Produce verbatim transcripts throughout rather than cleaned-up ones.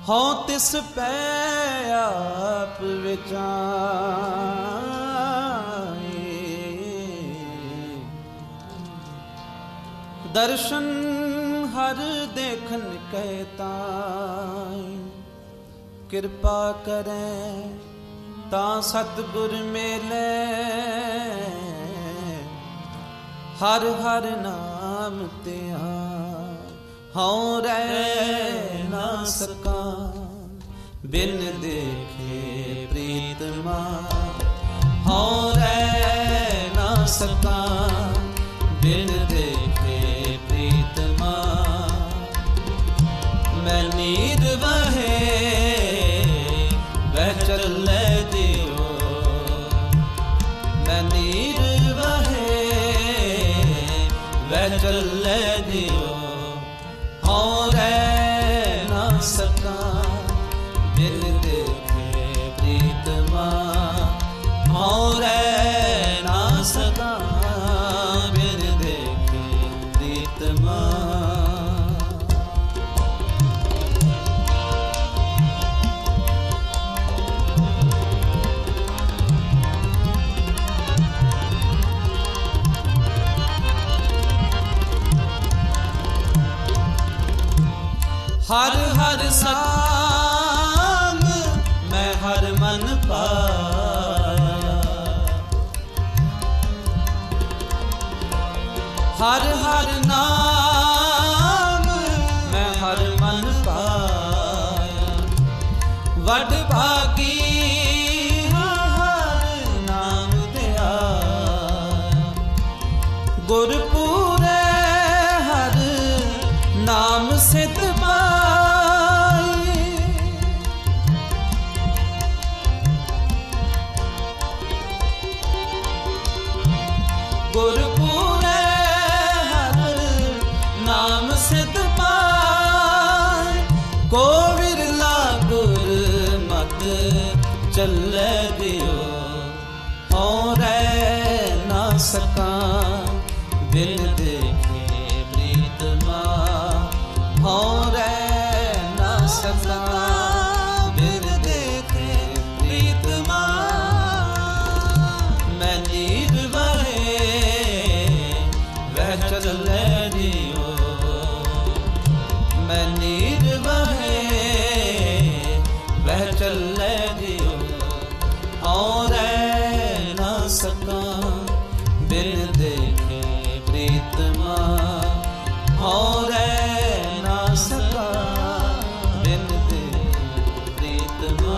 ਹਉ ਤਿਸ ਪੈ ਆਪ ਵਿਚਾਏ, ਦਰਸ਼ਨ ਹਰ ਦੇਖਨ ਕੈ ਤਾਈ, ਕਿਰਪਾ ਕਰੈ ਤਾਂ ਸਤਿਗੁਰ ਮੇਲੇ, ਹਰ ਹਰ ਨਾਮ ਧਿਆਨ ਹਉ ਰਹਿ ਨਾ ਸਕਾਂ, ਬਿਨ ਦੇਖੇ ਪ੍ਰੀਤਮਾ ਹਉ ਰਹਿ ਨਾ ਸਕਾਂ, ਬਿਨ ਦੇਖੇ ਪ੍ਰੀਤਮਾ, ਮੈਂ ਨੀਰ ਵਹੇ ਵਹਿ ਚੱਲੇ ਦਿਓ, ਮੈਂ ਨੀਰ ਵਹੇ ਵਹਿ ਚੱਲੇ ਦਿਓ, ਹਉ ਰਹਿ ਨਾ ਸਕਾਂ, ਬਿਨ ਦੇਖੇ ਪ੍ਰੀਤਮਾ ਹਉ ਰਹਿ ਨਾ ਸਕਾਂ, ਬਿਨ ਦੇਖੇ ਪ੍ਰੀਤਮਾ। ਹਰ ਹਰ ਸਾਮ ਮੈਂ ਹਰ ਮਨ ਪਾਇਆ, ਹਰ ਹਰ ਨਾਮ ਮੈਂ ਹਰ ਮਨ ਪਾਇਆ, ਵੱਡ ਭਾਗੀ ਹਰ ਨਾਮ ਧਿਆਇਆ, ਗੁਰਪੂਰੇ ਹਰ ਨਾਮ ਸਿਧ ਗੁਰਪੂਰੇ ਹਰ ਨਾਮ ਸਿਧ ਪਾਇ, ਕੋ ਵਿਰਲਾ ਗੁਰਮਤਿ ਚੱਲੇ ਦਿਓ, ਹਉ ਰਹਿ ਨਾ ਸਕਾਂ, ਬਿਨ ਦੇਖੇ ਪ੍ਰੀਤਮਾ ਹਉ ਰਹਿ ਨਾ ਸਕਾਂ, ਬਿਨ ਦੇਖੇ ਪ੍ਰੀਤਮਾ, ਮੈਂ ਨੀਰ ਚੱਲੇ ਦਿਓ, ਮੈਂ ਨੀਰ ਵਹੇ ਵਹਿ ਚੱਲੇ ਦਿਓ, ਹਉ ਰਹਿ ਨਾ ਸਕਾਂ, ਬਿਨ ਦੇਖੇ ਪ੍ਰੀਤਮਾ ਹਉ ਰਹਿ ਨਾ ਸਕਾਂ, ਬਿਨ ਦੇਖੇ ਪ੍ਰੀਤਮਾ।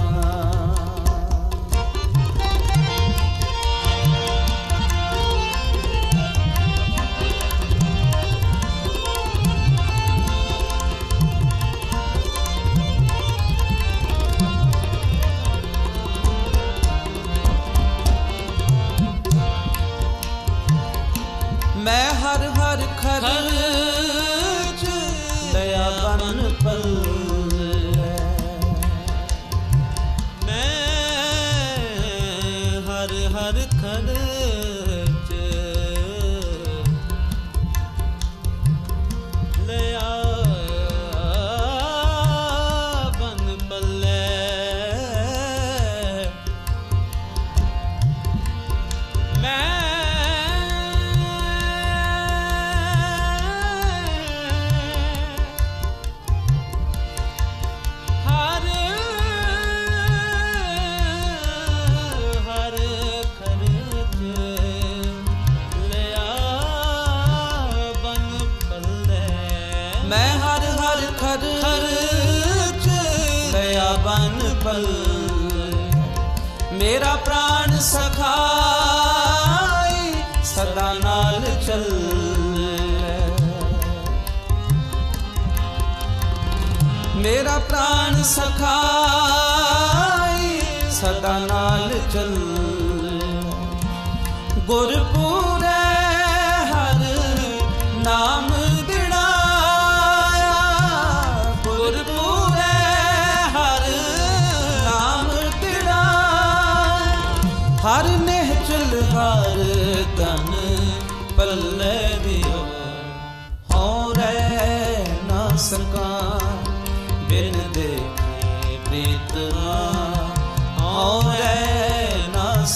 ਮੈਂ ਹਰ ਹਰ ਖਰਚ ਦਇਆ ਬਨ ਪੱਲੇ, ਮੈਂ ਹਰ ਹਰ ਖਰਚ ਦਇਆ ਬਨ ਪੱਲੇ, ਮੈਂ ਮੈਂ ਹਰ ਹਰ ਖਰਚ ਦਇਆ ਬਨ ਪੱਲੇ, ਮੇਰਾ ਪ੍ਰਾਣ ਸਖਾਈ ਸਦਾ ਨਾਲ ਚੱਲੇ, ਮੇਰਾ ਪ੍ਰਾਣ ਸਖਾਈ ਸਦਾ ਨਾਲ ਚੱਲੇ, ਗੁਰਪੂਰੇ ਹਰ ਨਾਮ ਹਰ ਨਿਹਚਲ ਹਰ ਤਨ ਪੱਲੇ ਦਿਓ, ਹਉ ਰਹਿ ਨਾ ਸਕਾਂ, ਬਿਨ ਦੇ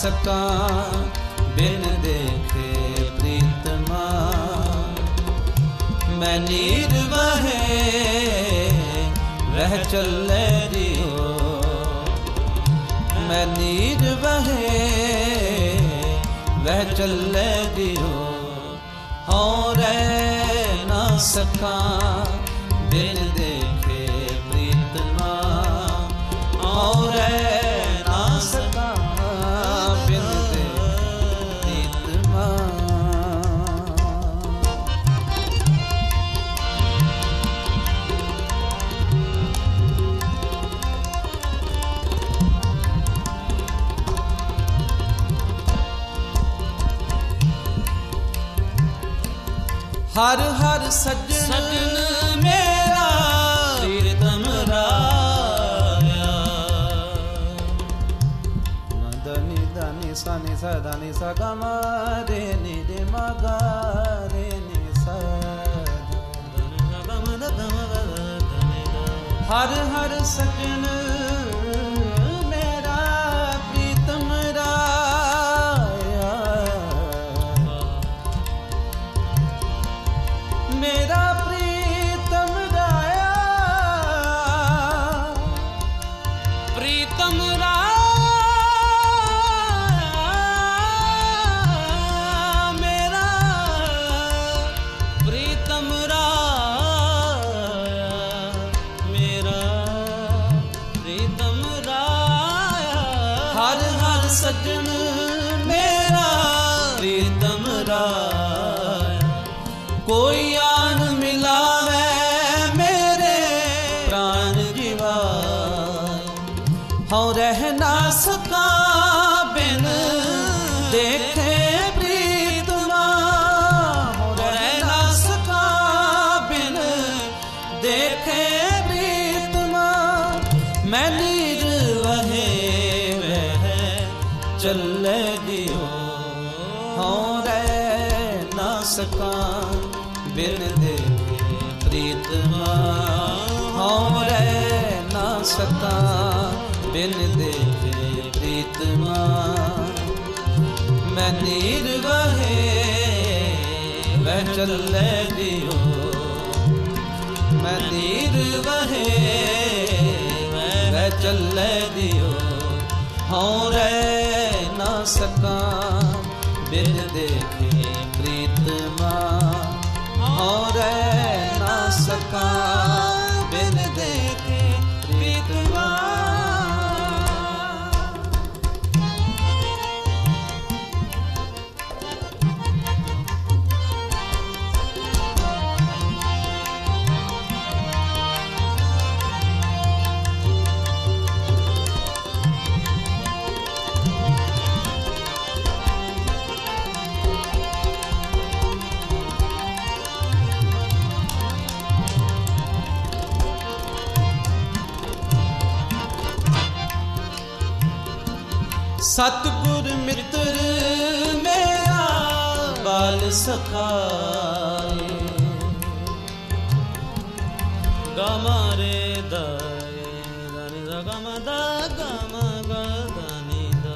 सका बिन देखे प्रीतमा। मैं नीर वहे वह चले रियो, मैं नीर वहे वह चले रियो। हों रह ना सका बिन देखे प्रीतमा, हों रह ना सका बिन देखे प्रीतमा। हर हर सज्जन, सज्जन मेरा प्रीतम राया। मदनी दानी सा नि सा दानी सा गा मा रे नि रे मा गा रे नि सा गा मा दा गा मा गा दा नि दा। हर हर सज्जन मेरा प्रीतम राया, मेरा प्रीतम राया, प्रीतम राया मेरा प्रीतम राया, मेरा प्रीतम राया। हर हर सज्जन मेरा प्रीतम राया। कोई आन मिलावे मेरे प्राण जीवा, हों रह ना सका बिन देखे प्रीतमा, हों रह ना सका बिन देखे प्रीतमा। मैं नीर वहे वह चले दियो, हों रह ना सका बिन देखे प्रीतमा, हों रह ना सका बिन देखे प्रीतमा। मैं नीर वहे वह चले दियो, मैं नीर वहे वह चले दियो। हों रह ना सका बिन देखे प्रीतमा, हों रह ना सका बिन देखे प्रीतमा। सतगुर मित्र मेरा बाल सखाए, गमा रे दाए दानी दा गमा दा गमा गा दानी दा,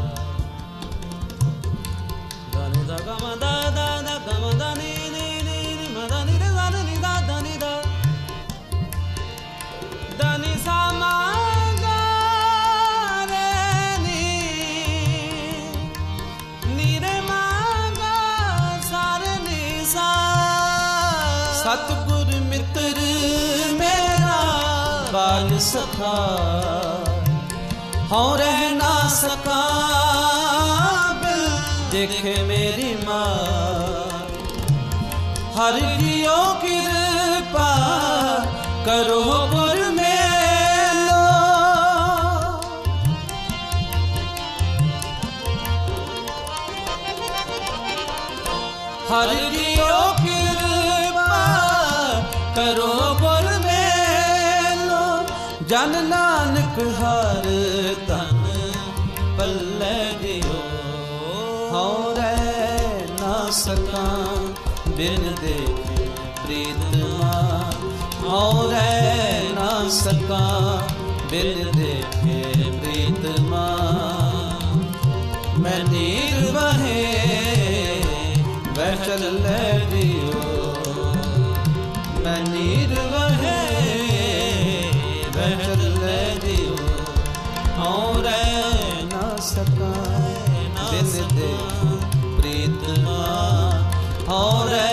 दानी दा गमा दा दा दा गमा दानी नी नी नी मा दानी रे दानी दा दानी दा, दानी सा मा सतगुर मित्र मेरा बाल सखा, हों रह ना सका बिन देखे मेरी माँ। हर कियो कृपा करो गुर मेलो, हर कियो करो गुर मेलो। जन नानक हर तन पल्ले दियो, हों रह ना सका बिन देखे प्रीतमा, हों रह ना सका बिन देखे प्रीतमा। मैं नीर बहे वह चले दियो, मैं नीर बहे वह चले दियो, और ना सका बिन दे प्रीतमा, और